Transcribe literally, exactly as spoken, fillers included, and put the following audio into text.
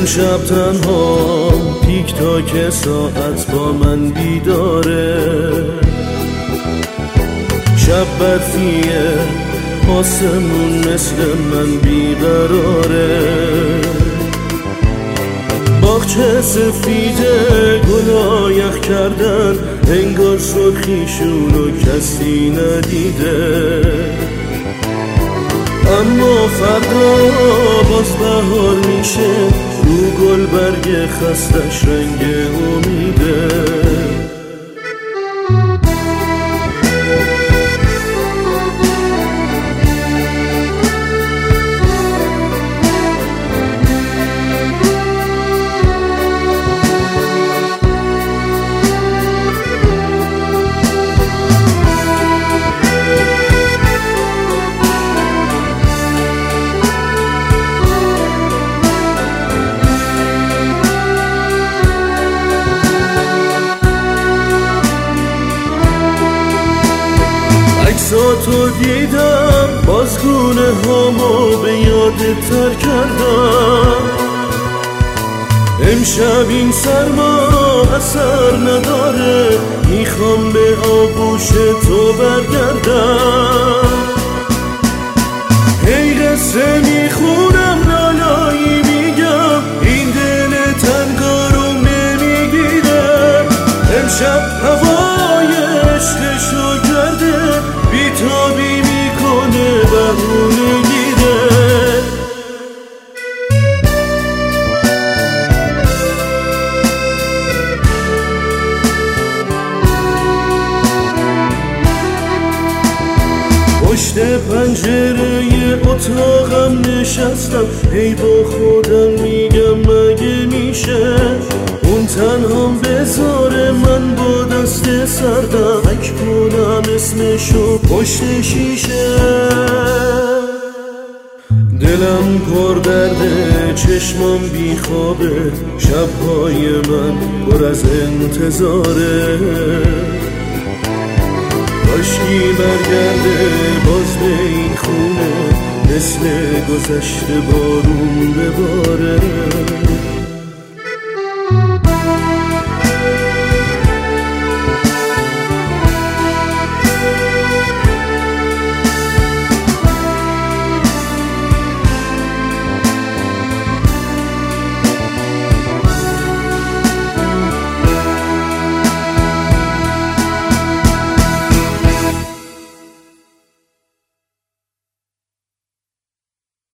امشب تنها تیک تاک ساعت با من بیداره، شب برفیه آسمون مثل من بیقراره، باغچه سفیده گلا یخ کردن انگار سرخیشونو کسی ندیده، اما فردا باز بهار میشه، رو گل برگ خستش رنگ امیده. عکساتو دیدم بازگونه هامو به یادت تر کردم، امشب این سرما اثر نداره، میخوام به آغوش تو برگردم، هی قصه میخونم لالایی میگم، این دل تنگارو نمیگیره، امشب هوای عشقشو کرده بیتابی میکنه بهونه گیره. پشت پنجره اتاقم نشستم، هی با خودم میگم مگه میشه اون تنهام بذاره من با دست سردم حک کنم اسمشو پشت شیشه. دلم پر درده چشمام بیخوابه، شبهای من پر از انتظاره، کاشکی برگرده باز به این خونه، مثل گذشته بارون بباره.